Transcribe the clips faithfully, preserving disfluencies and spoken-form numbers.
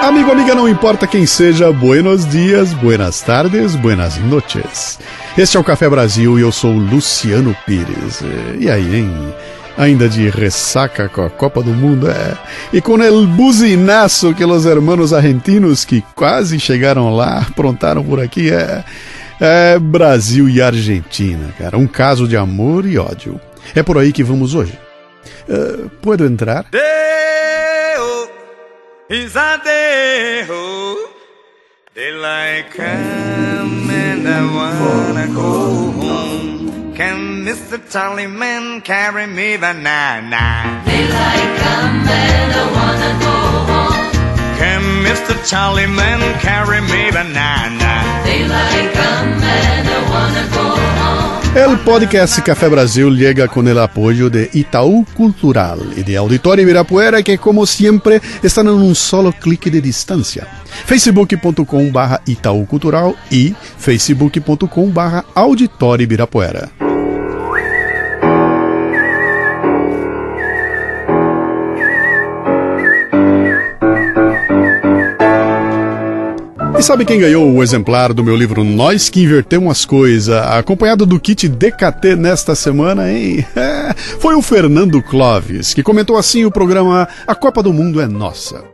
Amigo, amiga, não importa quem seja, buenos dias, buenas tardes, buenas noches. Este é o Café Brasil e eu sou o Luciano Pires. E aí, hein? Ainda de ressaca com a Copa do Mundo, é? E com el buzinaço que os hermanos argentinos que quase chegaram lá, aprontaram por aqui, é... É Brasil e Argentina, cara. Um caso de amor e ódio. É por aí que vamos hoje. Uh, pode entrar? Deo, Isadeo, daylight come and I wanna go home. Can mister Charlie Man carry me banana? Daylight come and I wanna go home. Can mister Charlie Man carry me banana? Daylight come and I wanna go home. El podcast Café Brasil llega con el apoyo de Itaú Cultural y de Auditorio Ibirapuera, que como siempre están en un solo clic de distancia. facebook punto com barra Itaú Cultural y facebook punto com barra Auditório Ibirapuera. E sabe quem ganhou o exemplar do meu livro Nós que Invertemos as Coisas, acompanhado do kit D K T nesta semana, hein? É, foi o Fernando Clóvis, que comentou assim o programa A Copa do Mundo é Nossa.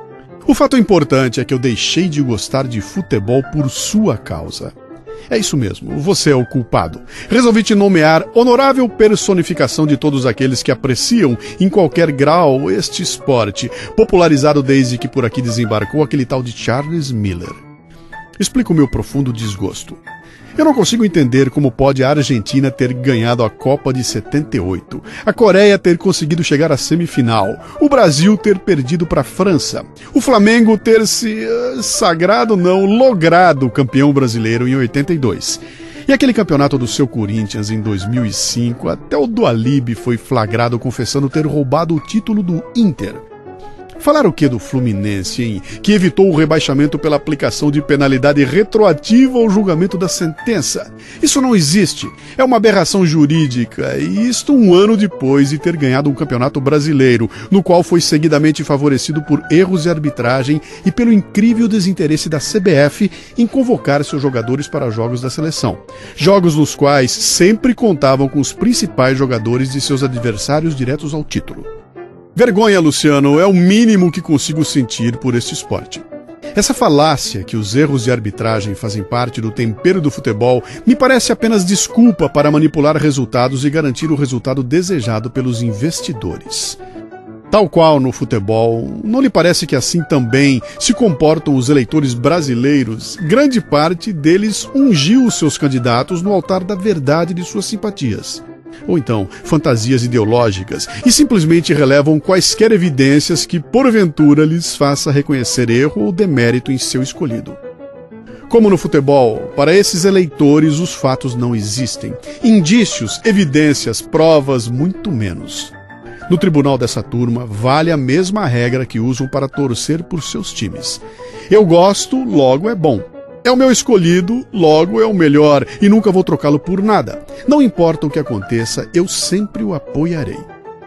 O fato importante é que eu deixei de gostar de futebol por sua causa. É isso mesmo, você é o culpado. Resolvi te nomear honorável personificação de todos aqueles que apreciam, em qualquer grau, este esporte, popularizado desde que por aqui desembarcou aquele tal de Charles Miller. Explico o meu profundo desgosto. Eu não consigo entender como pode a Argentina ter ganhado a Copa de setenta e oito, a Coreia ter conseguido chegar à semifinal, o Brasil ter perdido para a França, o Flamengo ter se uh, sagrado, não, logrado campeão brasileiro em oitenta e dois. E aquele campeonato do seu Corinthians em dois mil e cinco, até o Dualib foi flagrado confessando ter roubado o título do Inter. Falar o que do Fluminense, hein? Que evitou o rebaixamento pela aplicação de penalidade retroativa ao julgamento da sentença. Isso não existe. É uma aberração jurídica. E isto um ano depois de ter ganhado um campeonato brasileiro, no qual foi seguidamente favorecido por erros de arbitragem e pelo incrível desinteresse da C B F em convocar seus jogadores para jogos da seleção. Jogos nos quais sempre contavam com os principais jogadores de seus adversários diretos ao título. Vergonha, Luciano, é o mínimo que consigo sentir por este esporte. Essa falácia que os erros de arbitragem fazem parte do tempero do futebol me parece apenas desculpa para manipular resultados e garantir o resultado desejado pelos investidores. Tal qual no futebol, não lhe parece que assim também se comportam os eleitores brasileiros? Grande parte deles ungiu os seus candidatos no altar da verdade de suas simpatias. Ou então, fantasias ideológicas, e simplesmente relevam quaisquer evidências que, porventura, lhes faça reconhecer erro ou demérito em seu escolhido. Como no futebol, para esses eleitores os fatos não existem. Indícios, evidências, provas, muito menos. No tribunal dessa turma, vale a mesma regra que usam para torcer por seus times. Eu gosto, logo é bom. É o meu escolhido, logo é o melhor, e nunca vou trocá-lo por nada. Não importa o que aconteça, eu sempre o apoiarei.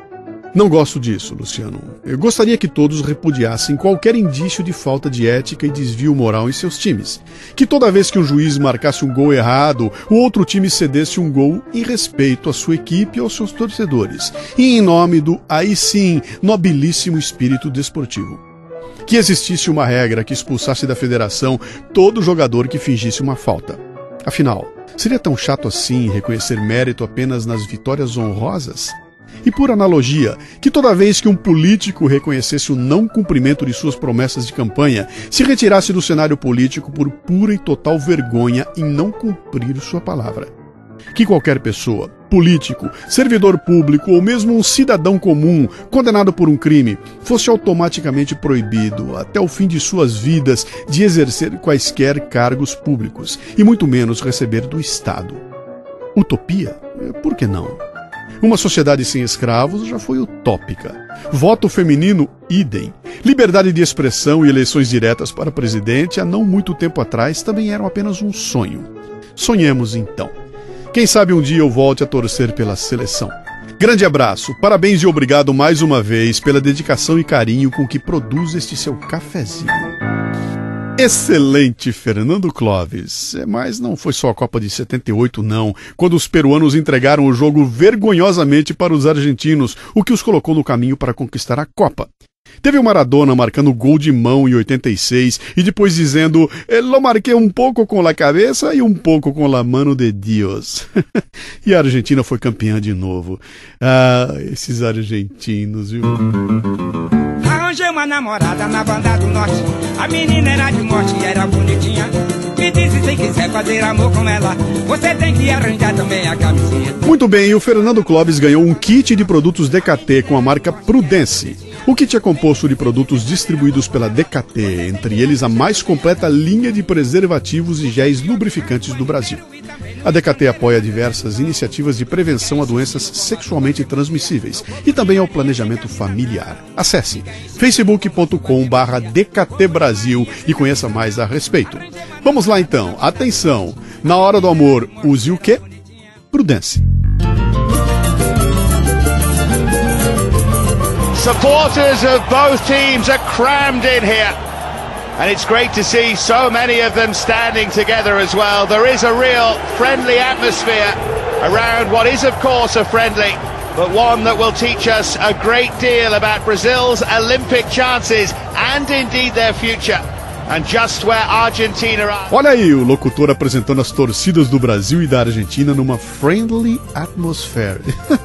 Não gosto disso, Luciano. Eu gostaria que todos repudiassem qualquer indício de falta de ética e desvio moral em seus times. Que toda vez que um juiz marcasse um gol errado, o outro time cedesse um gol em respeito à sua equipe e aos seus torcedores. E em nome do, aí sim, nobilíssimo espírito desportivo. Que existisse uma regra que expulsasse da federação todo jogador que fingisse uma falta. Afinal, seria tão chato assim reconhecer mérito apenas nas vitórias honrosas? E por analogia, que toda vez que um político reconhecesse o não cumprimento de suas promessas de campanha, se retirasse do cenário político por pura e total vergonha em não cumprir sua palavra. Que qualquer pessoa, político, servidor público ou mesmo um cidadão comum condenado por um crime fosse automaticamente proibido, até o fim de suas vidas, de exercer quaisquer cargos públicos, e muito menos receber do Estado. Utopia? Por que não? Uma sociedade sem escravos já foi utópica. Voto feminino, idem. Liberdade de expressão e eleições diretas para presidente, há não muito tempo atrás, também eram apenas um sonho. Sonhemos então. Quem sabe um dia eu volte a torcer pela seleção. Grande abraço, parabéns e obrigado mais uma vez pela dedicação e carinho com que produz este seu cafezinho. Excelente, Fernando Clóvis. Mas não foi só a Copa de setenta e oito, não, quando os peruanos entregaram o jogo vergonhosamente para os argentinos, o que os colocou no caminho para conquistar a Copa. Teve o Maradona marcando gol de mão em oitenta e seis e depois dizendo "Lo marquei um pouco com la cabeça e um pouco com la mano de Dios". E a Argentina foi campeã de novo. Ah, esses argentinos, viu? Arranjei uma namorada na banda do norte. A menina era de morte e era bonitinha. Me disse se quiser fazer amor com ela, você tem que arranjar também a camisinha. Muito bem, o Fernando Clóvis ganhou um kit de produtos D K T com a marca Prudence. O kit é composto de produtos distribuídos pela D K T, entre eles a mais completa linha de preservativos e géis lubrificantes do Brasil. A D K T apoia diversas iniciativas de prevenção a doenças sexualmente transmissíveis e também ao planejamento familiar. Acesse facebook ponto com barra D K T Brasil e conheça mais a respeito. Vamos lá então, atenção! Na hora do amor, use o quê? Prudence. Supporters of both teams are crammed in here, and it's great to see so many of them standing together as well. There is a real friendly atmosphere around what is of course a friendly, but one that will teach us a great deal about Brazil's Olympic chances and indeed their future. And just where Argentina are. Olha aí o locutor apresentando as torcidas do Brasil e da Argentina numa friendly atmosphere.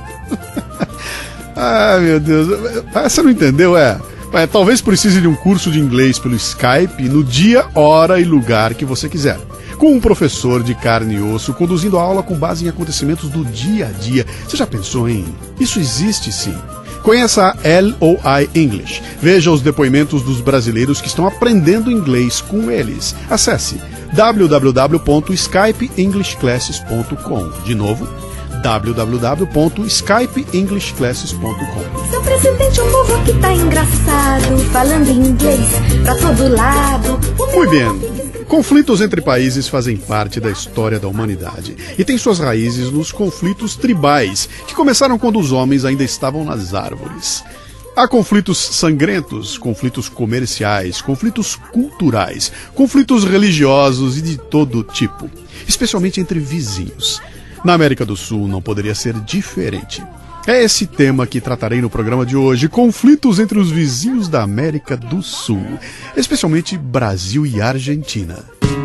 Ah, meu Deus. Você não entendeu, é? é? Talvez precise de um curso de inglês pelo Skype no dia, hora e lugar que você quiser. Com um professor de carne e osso conduzindo a aula com base em acontecimentos do dia a dia. Você já pensou em? Isso existe sim. Conheça a L O I English. Veja os depoimentos dos brasileiros que estão aprendendo inglês com eles. Acesse w w w ponto skype english classes ponto com. De novo, w w w ponto skype english classes ponto com. Seu presidente é um povo que tá engraçado, falando inglês pra todo lado. Muito bem. Conflitos entre países fazem parte da história da humanidade e têm suas raízes nos conflitos tribais, que começaram quando os homens ainda estavam nas árvores. Há conflitos sangrentos, conflitos comerciais, conflitos culturais, conflitos religiosos e de todo tipo, especialmente entre vizinhos. Na América do Sul não poderia ser diferente. É esse tema que tratarei no programa de hoje, conflitos entre os vizinhos da América do Sul, especialmente Brasil e Argentina.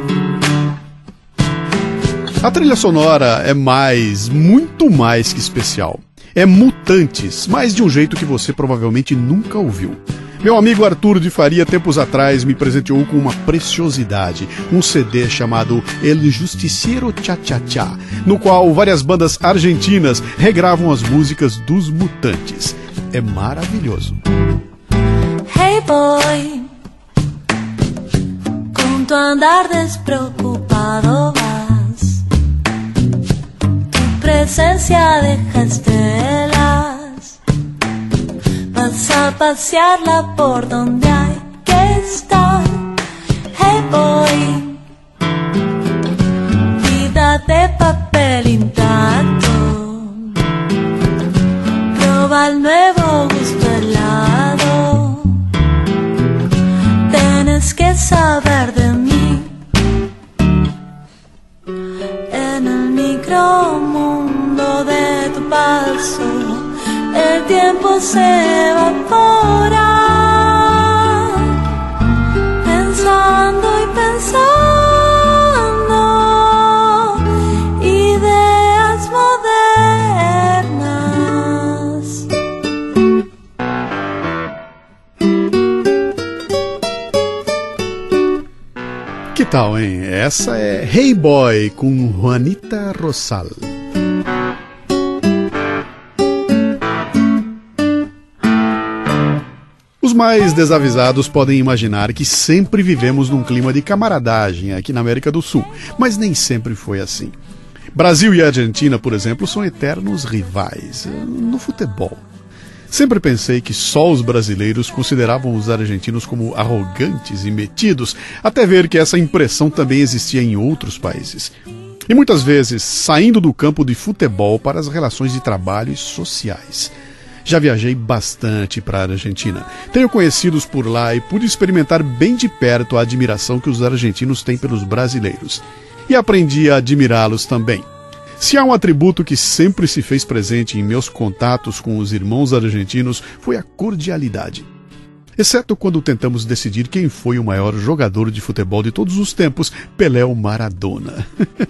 A trilha sonora é mais, muito mais que especial. É Mutantes, mas de um jeito que você provavelmente nunca ouviu. Meu amigo Arthur de Faria, tempos atrás, me presenteou com uma preciosidade, um C D chamado El Justiciero Cha Cha Cha, no qual várias bandas argentinas regravam as músicas dos Mutantes. É maravilhoso. Hey boy, com tu andar despreocupado vas, tu presencia deja estelas. Vas a pasearla por donde hay que estar. Hey boy, vida de papel intacto, prueba el nuevo gusto helado. Tienes que saber de mí. En el micromundo de tu paso el tiempo se evapora, pensando y pensando ideas modernas. Que tal, hein? Essa é Hey Boy com Juanita Rosal. Os mais desavisados podem imaginar que sempre vivemos num clima de camaradagem aqui na América do Sul, mas nem sempre foi assim. Brasil e Argentina, por exemplo, são eternos rivais no futebol. Sempre pensei que só os brasileiros consideravam os argentinos como arrogantes e metidos, até ver que essa impressão também existia em outros países. e muitas vezes saindo do campo de futebol para as relações de trabalho e sociais. Já viajei bastante para a Argentina. Tenho conhecidos por lá e pude experimentar bem de perto a admiração que os argentinos têm pelos brasileiros. E aprendi a admirá-los também. Se há um atributo que sempre se fez presente em meus contatos com os irmãos argentinos, foi a cordialidade. Exceto quando tentamos decidir quem foi o maior jogador de futebol de todos os tempos, Pelé ou Maradona.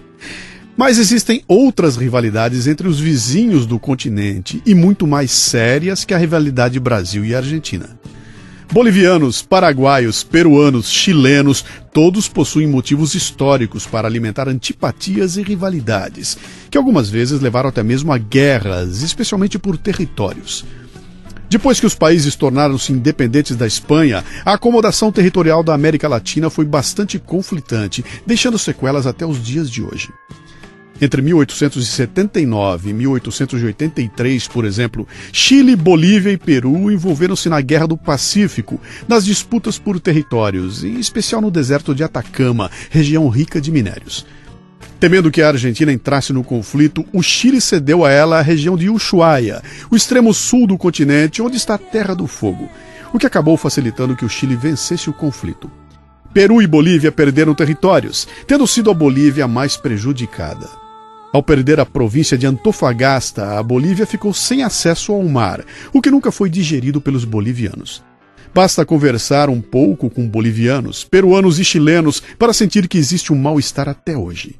Mas existem outras rivalidades entre os vizinhos do continente e muito mais sérias que a rivalidade Brasil e Argentina. Bolivianos, paraguaios, peruanos, chilenos, todos possuem motivos históricos para alimentar antipatias e rivalidades, que algumas vezes levaram até mesmo a guerras, especialmente por territórios. Depois que os países tornaram-se independentes da Espanha, a acomodação territorial da América Latina foi bastante conflitante, deixando sequelas até os dias de hoje. Entre mil oitocentos e setenta e nove e mil oitocentos e oitenta e três, por exemplo, Chile, Bolívia e Peru envolveram-se na Guerra do Pacífico, nas disputas por territórios, em especial no deserto de Atacama, região rica de minérios. Temendo que a Argentina entrasse no conflito, o Chile cedeu a ela a região de Ushuaia, o extremo sul do continente, onde está a Terra do Fogo, o que acabou facilitando que o Chile vencesse o conflito. Peru e Bolívia perderam territórios, tendo sido a Bolívia a mais prejudicada. Ao perder a província de Antofagasta, a Bolívia ficou sem acesso ao mar, o que nunca foi digerido pelos bolivianos. Basta conversar um pouco com bolivianos, peruanos e chilenos para sentir que existe um mal-estar até hoje.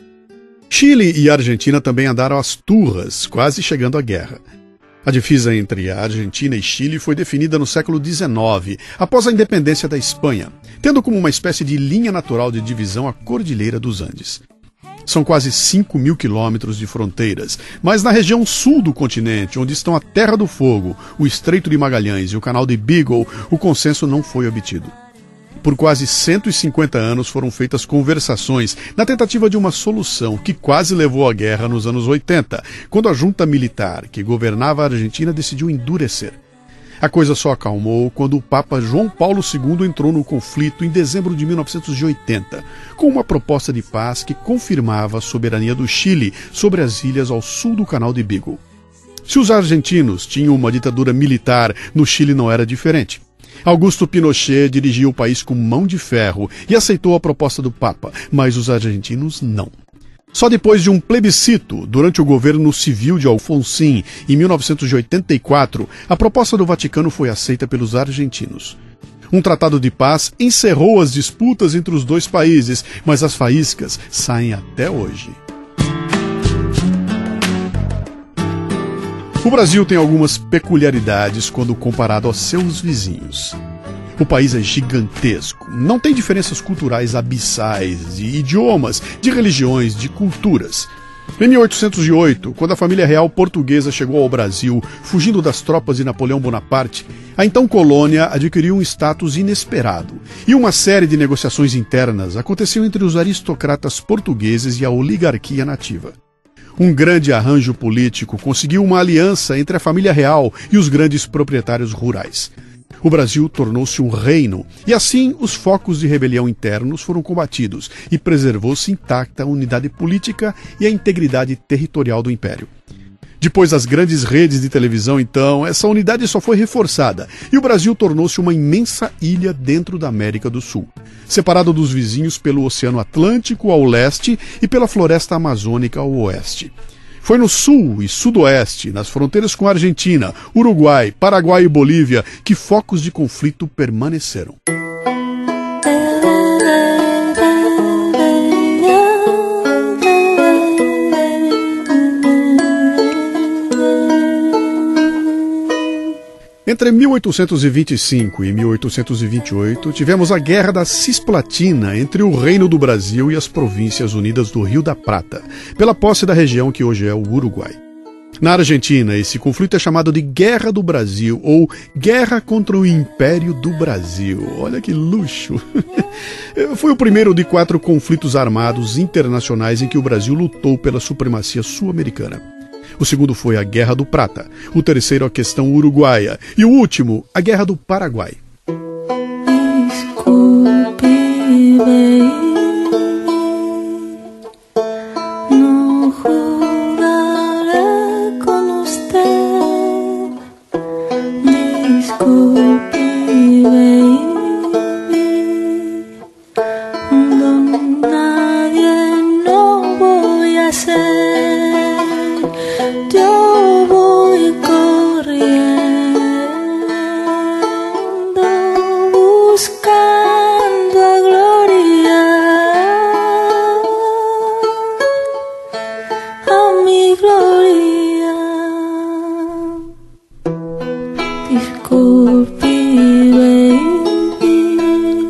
Chile e Argentina também andaram às turras, quase chegando à guerra. A divisa entre a Argentina e Chile foi definida no século dezenove, após a independência da Espanha, tendo como uma espécie de linha natural de divisão a Cordilheira dos Andes. São quase cinco mil quilômetros de fronteiras, mas na região sul do continente, onde estão a Terra do Fogo, o Estreito de Magalhães e o Canal de Beagle, o consenso não foi obtido. Por quase cento e cinquenta anos foram feitas conversações na tentativa de uma solução que quase levou à guerra nos anos oitenta, quando a junta militar que governava a Argentina decidiu endurecer. A coisa só acalmou quando o Papa João Paulo segundo entrou no conflito em dezembro de mil novecentos e oitenta, com uma proposta de paz que confirmava a soberania do Chile sobre as ilhas ao sul do Canal de Beagle. Se os argentinos tinham uma ditadura militar, no Chile não era diferente. Augusto Pinochet dirigia o país com mão de ferro e aceitou a proposta do Papa, mas os argentinos não. Só depois de um plebiscito, durante o governo civil de Alfonsín, em mil novecentos e oitenta e quatro, a proposta do Vaticano foi aceita pelos argentinos. Um tratado de paz encerrou as disputas entre os dois países, mas as faíscas saem até hoje. O Brasil tem algumas peculiaridades quando comparado aos seus vizinhos. O país é gigantesco, não tem diferenças culturais abissais, de idiomas, de religiões, de culturas. Em mil oitocentos e oito, quando a família real portuguesa chegou ao Brasil, fugindo das tropas de Napoleão Bonaparte, a então colônia adquiriu um status inesperado, e uma série de negociações internas aconteceu entre os aristocratas portugueses e a oligarquia nativa. Um grande arranjo político conseguiu uma aliança entre a família real e os grandes proprietários rurais. O Brasil tornou-se um reino, e assim os focos de rebelião internos foram combatidos e preservou-se intacta a unidade política e a integridade territorial do Império. Depois das grandes redes de televisão, então, essa unidade só foi reforçada, e o Brasil tornou-se uma imensa ilha dentro da América do Sul, separado dos vizinhos pelo Oceano Atlântico ao leste e pela Floresta Amazônica ao oeste. Foi no sul e sudoeste, nas fronteiras com a Argentina, Uruguai, Paraguai e Bolívia, que focos de conflito permaneceram. Entre mil oitocentos e vinte e cinco e mil oitocentos e vinte e oito, tivemos a Guerra da Cisplatina entre o Reino do Brasil e as Províncias Unidas do Rio da Prata, pela posse da região que hoje é o Uruguai. Na Argentina, esse conflito é chamado de Guerra do Brasil ou Guerra contra o Império do Brasil. Olha que luxo! Foi o primeiro de quatro conflitos armados internacionais em que o Brasil lutou pela supremacia sul-americana. O segundo foi a Guerra do Prata, o terceiro a questão uruguaia e o último, a Guerra do Paraguai. Desculpe, bem.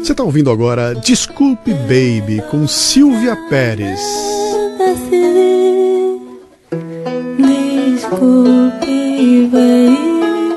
Você está ouvindo agora Desculpe Baby com Silvia Pérez. Desculpe, baby.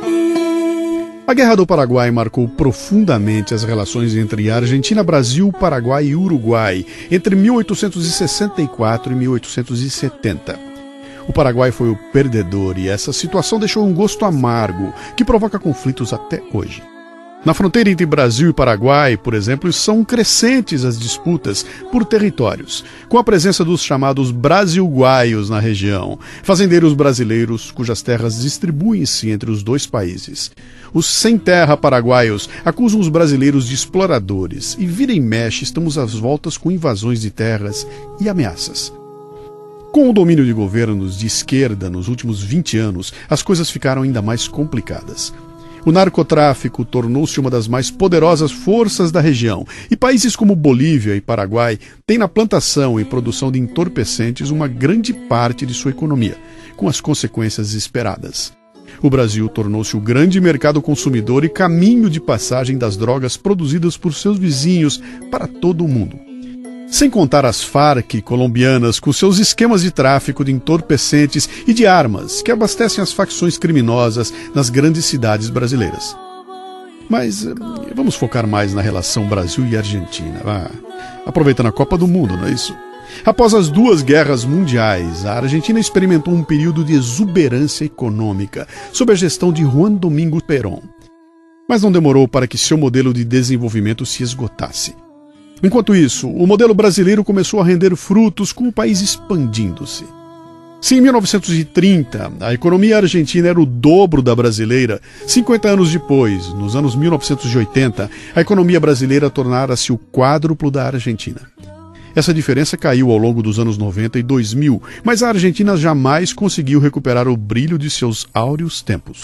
A Guerra do Paraguai marcou profundamente as relações entre Argentina, Brasil, Paraguai e Uruguai entre mil oitocentos e sessenta e quatro e mil oitocentos e setenta. O Paraguai foi o perdedor e essa situação deixou um gosto amargo que provoca conflitos até hoje. Na fronteira entre Brasil e Paraguai, por exemplo, são crescentes as disputas por territórios, com a presença dos chamados brasilguaios na região, fazendeiros brasileiros cujas terras distribuem-se entre os dois países. Os sem-terra paraguaios acusam os brasileiros de exploradores e vira e mexe estamos às voltas com invasões de terras e ameaças. Com o domínio de governos de esquerda nos últimos vinte anos, as coisas ficaram ainda mais complicadas. O narcotráfico tornou-se uma das mais poderosas forças da região, e países como Bolívia e Paraguai têm na plantação e produção de entorpecentes uma grande parte de sua economia, com as consequências esperadas. O Brasil tornou-se o grande mercado consumidor e caminho de passagem das drogas produzidas por seus vizinhos para todo o mundo. Sem contar as Farc colombianas com seus esquemas de tráfico de entorpecentes e de armas que abastecem as facções criminosas nas grandes cidades brasileiras. Mas vamos focar mais na relação Brasil e Argentina. Ah, aproveitando a Copa do Mundo, não é isso? Após as duas guerras mundiais, a Argentina experimentou um período de exuberância econômica sob a gestão de Juan Domingo Perón. Mas não demorou para que seu modelo de desenvolvimento se esgotasse. Enquanto isso, o modelo brasileiro começou a render frutos com o país expandindo-se. Se em mil novecentos e trinta a economia argentina era o dobro da brasileira, cinquenta anos depois, nos anos mil novecentos e oitenta, a economia brasileira tornara-se o quádruplo da Argentina. Essa diferença caiu ao longo dos anos noventa e dois mil, mas a Argentina jamais conseguiu recuperar o brilho de seus áureos tempos.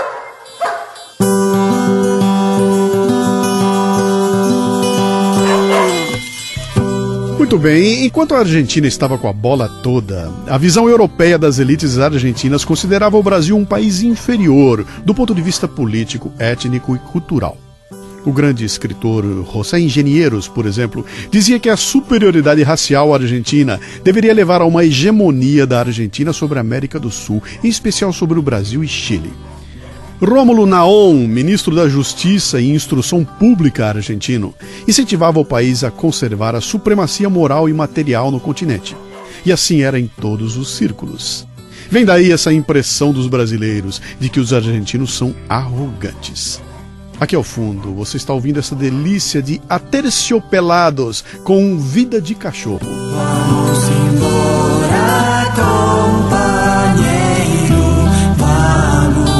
Muito bem, enquanto a Argentina estava com a bola toda, a visão europeia das elites argentinas considerava o Brasil um país inferior do ponto de vista político, étnico e cultural. O grande escritor José Ingenieros, por exemplo, dizia que a superioridade racial argentina deveria levar a uma hegemonia da Argentina sobre a América do Sul, em especial sobre o Brasil e Chile. Rômulo Naon, ministro da Justiça e Instrução Pública argentino, incentivava o país a conservar a supremacia moral e material no continente. E assim era em todos os círculos. Vem daí essa impressão dos brasileiros de que os argentinos são arrogantes. Aqui ao fundo, você está ouvindo essa delícia de Aterciopelados com Vida de Cachorro. Vamos embora, companheiro, vamos.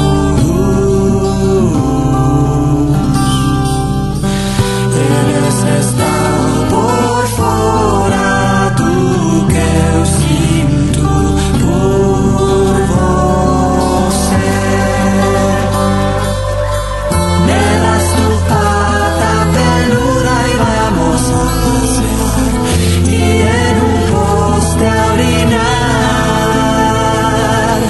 Eles estão por fora do que eu sinto por você. Nelas tu pata peluda y vamos a pasear y en un poste a orinar.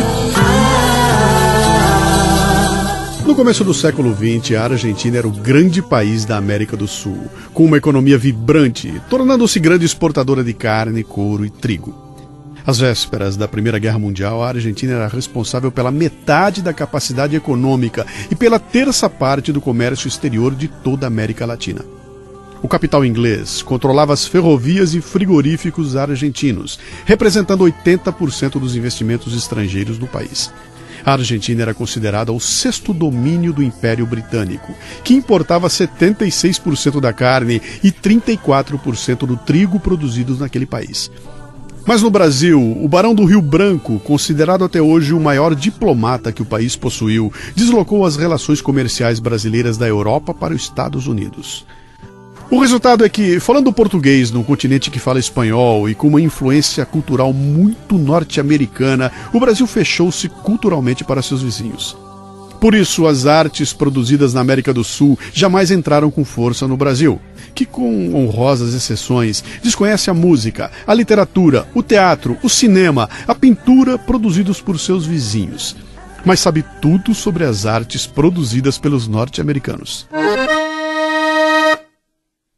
Ah. No começo do século vinte, a Argentina era o grande país da América do Sul, com uma economia vibrante, tornando-se grande exportadora de carne, couro e trigo. Às vésperas da Primeira Guerra Mundial, a Argentina era responsável pela metade da capacidade econômica e pela terça parte do comércio exterior de toda a América Latina. O capital inglês controlava as ferrovias e frigoríficos argentinos, representando oitenta por cento dos investimentos estrangeiros no país. A Argentina era considerada o sexto domínio do Império Britânico, que importava setenta e seis por cento da carne e trinta e quatro por cento do trigo produzidos naquele país. Mas no Brasil, o Barão do Rio Branco, considerado até hoje o maior diplomata que o país possuiu, deslocou as relações comerciais brasileiras da Europa para os Estados Unidos. O resultado é que, falando português num continente que fala espanhol e com uma influência cultural muito norte-americana, o Brasil fechou-se culturalmente para seus vizinhos. Por isso, as artes produzidas na América do Sul jamais entraram com força no Brasil, que, com honrosas exceções, desconhece a música, a literatura, o teatro, o cinema, a pintura produzidos por seus vizinhos, mas sabe tudo sobre as artes produzidas pelos norte-americanos.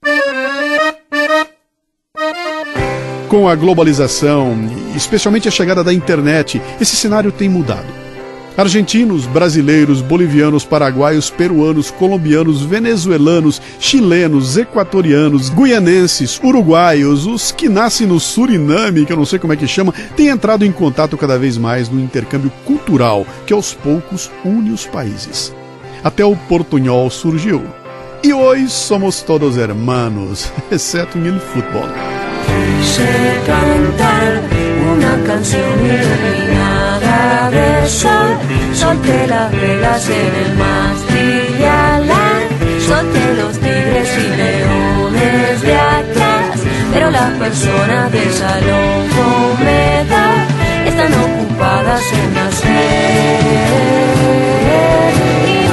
Com a globalização, especialmente a chegada da internet, esse cenário tem mudado. Argentinos, brasileiros, bolivianos, paraguaios, peruanos, colombianos, venezuelanos, chilenos, equatorianos, guianenses, uruguaios, os que nascem no Suriname, que eu não sei como é que chama, têm entrado em contato cada vez mais no intercâmbio cultural, que aos poucos une os países. Até o portunhol surgiu. E hoje somos todos hermanos, exceto em el fútbol. Quise cantar una canción iluminada de sol. Solté las velas en el mástil de ala. Solté los tigres y leones de atrás. Pero las personas del salón cometa están ocupadas en nacer y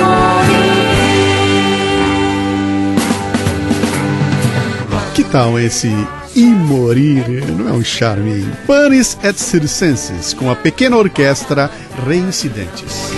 morir. Que tal esse e morir? Não é um charme? Panis et Circenses, com a pequena orquestra Reincidentes.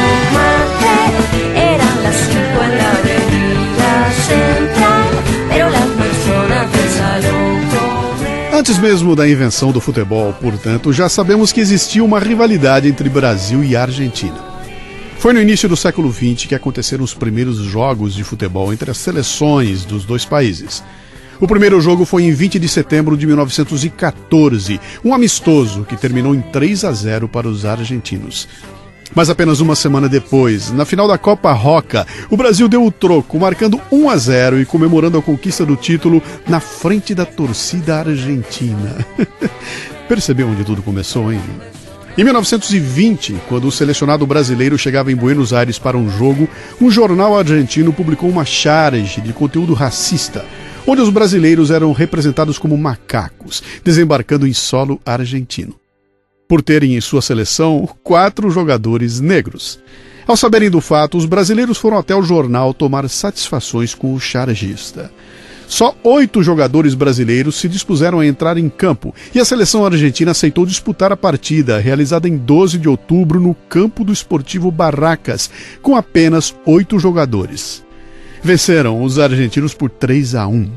Antes mesmo da invenção do futebol, portanto, já sabemos que existia uma rivalidade entre Brasil e Argentina. Foi no início do século vinte que aconteceram os primeiros jogos de futebol entre as seleções dos dois países. O primeiro jogo foi em vinte de setembro de mil novecentos e quatorze, um amistoso que terminou em três a zero para os argentinos. Mas apenas uma semana depois, na final da Copa Roca, o Brasil deu o troco, marcando um a zero e comemorando a conquista do título na frente da torcida argentina. Percebeu onde tudo começou, hein? Em mil novecentos e vinte, quando o selecionado brasileiro chegava em Buenos Aires para um jogo, um jornal argentino publicou uma charge de conteúdo racista, onde os brasileiros eram representados como macacos, desembarcando em solo argentino, por terem em sua seleção quatro jogadores negros. Ao saberem do fato, os brasileiros foram até o jornal tomar satisfações com o chargista. Só oito jogadores brasileiros se dispuseram a entrar em campo e a seleção argentina aceitou disputar a partida, realizada em doze de outubro no campo do Esportivo Barracas, com apenas oito jogadores. Venceram os argentinos por três a um.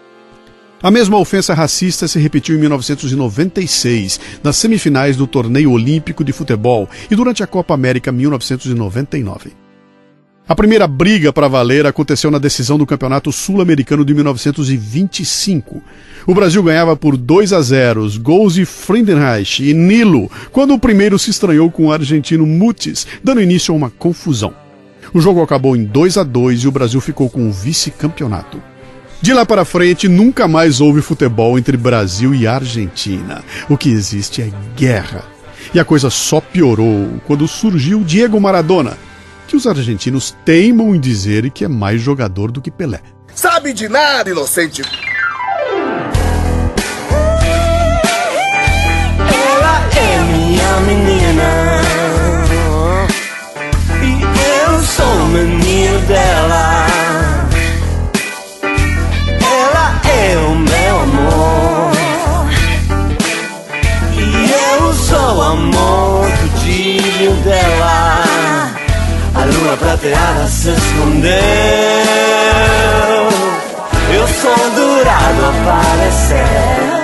A mesma ofensa racista se repetiu em mil novecentos e noventa e seis, nas semifinais do Torneio Olímpico de Futebol e durante a Copa América mil novecentos e noventa e nove. A primeira briga para valer aconteceu na decisão do Campeonato Sul-Americano de mil novecentos e vinte e cinco. O Brasil ganhava por dois a zero, gols de Friedenreich e Nilo, quando o primeiro se estranhou com o argentino Mutis, dando início a uma confusão. O jogo acabou em dois a dois e o Brasil ficou com o vice-campeonato. De lá para frente, nunca mais houve futebol entre Brasil e Argentina. O que existe é guerra. E a coisa só piorou quando surgiu Diego Maradona, que os argentinos teimam em dizer que é mais jogador do que Pelé. Sabe de nada, inocente! Ela é minha menina e eu sou o menino dela. Ela é o meu amor e eu sou o amor do dia dela. A lua prateada se escondeu, eu sou dourado a aparecer.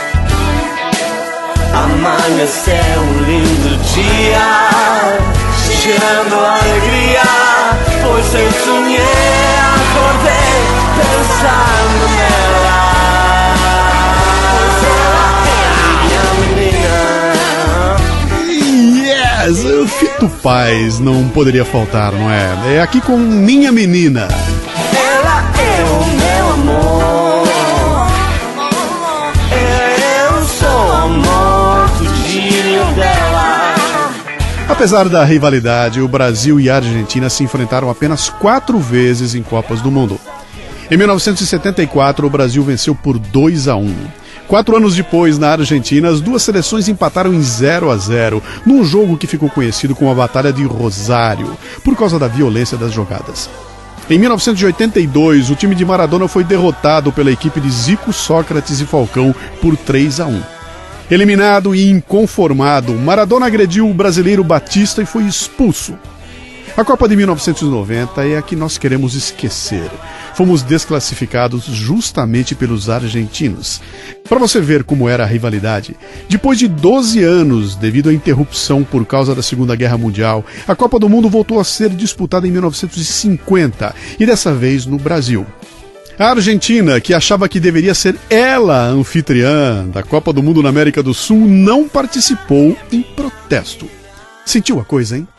Amanheceu um lindo dia, cheirando alegria, pois eu sonhei, acordei pensando nela. Pois ela é minha menina. Yes, o Fito Paz não poderia faltar, não é? É aqui com Minha Menina. Ela é o meu amor, eu sou o amor tudinho dela. Apesar da rivalidade, o Brasil e a Argentina se enfrentaram apenas quatro vezes em Copas do Mundo. Em mil novecentos e setenta e quatro, o Brasil venceu por dois a um. Quatro anos depois, na Argentina, as duas seleções empataram em zero a zero, num jogo que ficou conhecido como a Batalha de Rosário, por causa da violência das jogadas. Em mil novecentos e oitenta e dois, o time de Maradona foi derrotado pela equipe de Zico, Sócrates e Falcão por três a um. Eliminado e inconformado, Maradona agrediu o brasileiro Batista e foi expulso. A Copa de mil novecentos e noventa é a que nós queremos esquecer. fomos desclassificados justamente pelos argentinos. Para você ver como era a rivalidade, depois de doze anos, devido à interrupção por causa da Segunda Guerra Mundial, a Copa do Mundo voltou a ser disputada em mil novecentos e cinquenta, e dessa vez no Brasil. A Argentina, que achava que deveria ser ela a anfitriã da Copa do Mundo na América do Sul, não participou em protesto. Sentiu a coisa, hein?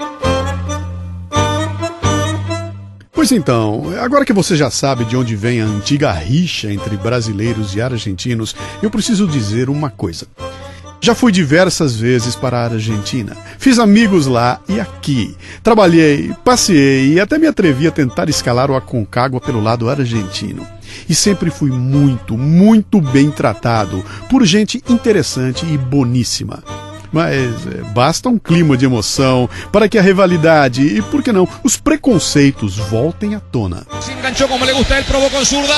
Pois então, agora que você já sabe de onde vem a antiga rixa entre brasileiros e argentinos, eu preciso dizer uma coisa. Já fui diversas vezes para a Argentina, fiz amigos lá e aqui, trabalhei, passeei e até me atrevi a tentar escalar o Aconcagua pelo lado argentino. E sempre fui muito, muito bem tratado por gente interessante e boníssima. Mas é, basta um clima de emoção para que a rivalidade e, por que não, os preconceitos voltem à tona. Se enganchou como le gusta, ele provou com zurda.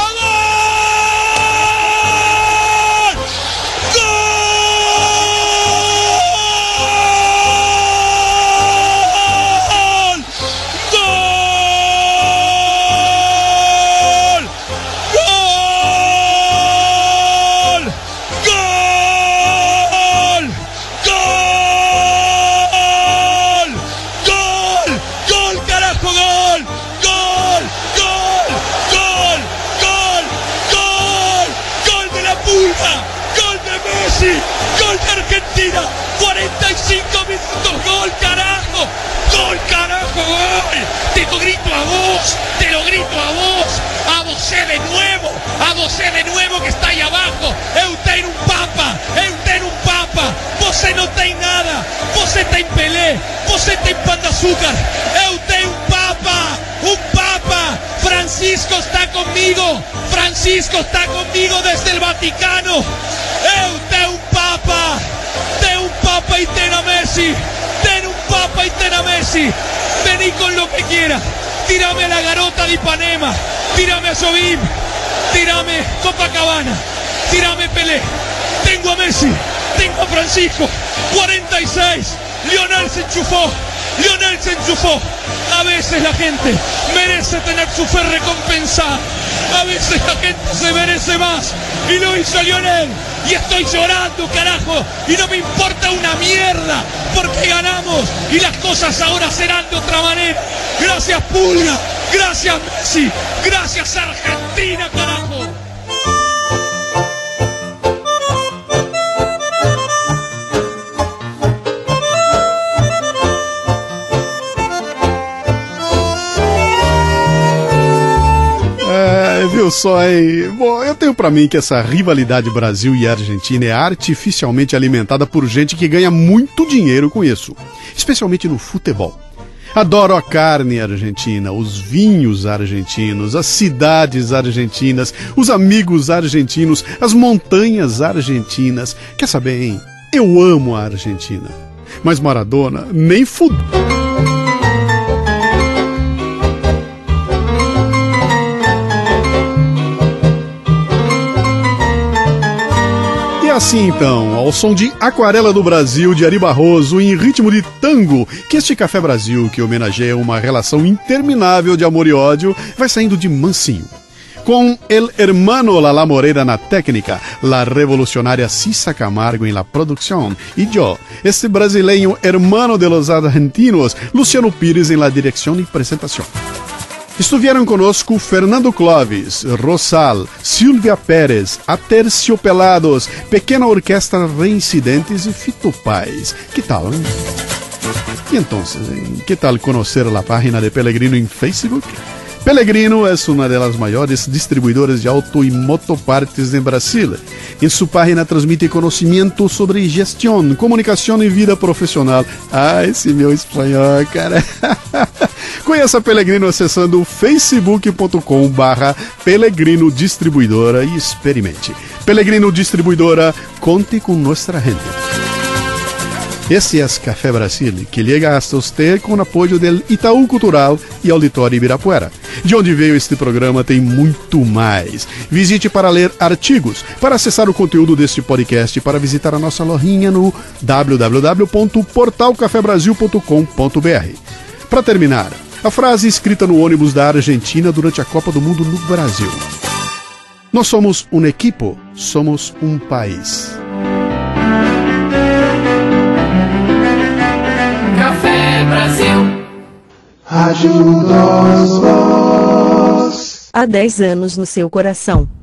Argentina, cuarenta y cinco minutos, gol, carajo, gol, carajo, gol, te lo grito a vos, te lo grito a vos, a vos de nuevo, a vos de nuevo que está ahí abajo, eu tenho un papa, eu tenho un papa, você não tem nada, você tem Pelé, você tem pão de açúcar, eu tenho un papa, un papa, Francisco está comigo, Francisco está comigo desde el Vaticano, eu tenho un papa, tenho un papa y ten a Messi, ten un papa y ten a Messi, vení con lo que quiera, tírame a la garota de Ipanema, tírame a Jobim, tírame Copacabana, tírame Pelé, tengo a Messi, tengo a Francisco, cuarenta y seis, Lionel se enchufó, Lionel se enchufó. A veces la gente merece tener su fe recompensada, a veces la gente se merece más, y lo hizo Lionel, y estoy llorando, carajo, y no me importa una mierda, porque ganamos, y las cosas ahora serán de otra manera. Gracias Pulga, gracias Messi, gracias Argentina, carajo. Viu só, hein? Bom, eu tenho pra mim que essa rivalidade Brasil e Argentina é artificialmente alimentada por gente que ganha muito dinheiro com isso, especialmente no futebol. Adoro a carne argentina, os vinhos argentinos, as cidades argentinas, os amigos argentinos, as montanhas argentinas. Quer saber, hein? Eu amo a Argentina, mas Maradona nem fudeu. Assim então, ao som de Aquarela do Brasil, de Ari Barroso, em ritmo de tango, que este Café Brasil, que homenageia uma relação interminável de amor e ódio, vai saindo de mansinho. Com El Hermano Lala Moreira na técnica, la revolucionária Cissa Camargo em la producción, e yo, este brasileño hermano de los argentinos, Luciano Pires em la dirección y presentación. Estuvieron conosco Fernando Clovis, Rosal, Silvia Pérez, Aterciopelados, Pequena Orquestra Reincidentes e Fito Paz. Que tal, hein? E então, que tal conhecer a página de Pellegrino em Facebook? Pellegrino es una de las mayores distribuidoras de auto y motopartes en Brasil. En su página transmite conocimiento sobre gestión, comunicación y vida profesional. Ah, esse meu espanhol, cara. Conheça a Pellegrino acessando facebook ponto com barra Pellegrino Distribuidora e experimente. Pellegrino Distribuidora, conte com nossa gente. Esse é Café Brasil, que llega hasta usted com o apoio do Itaú Cultural e Auditório Ibirapuera. De onde veio este programa tem muito mais. Visite para ler artigos, para acessar o conteúdo deste podcast e para visitar a nossa lojinha no w w w ponto portal café brasil ponto com ponto b r. Para terminar, A frase escrita no ônibus da Argentina durante a Copa do Mundo no Brasil. Nós somos um equipo, somos um país. Café Brasil. Rádio Nós Voz. Há dez anos no seu coração.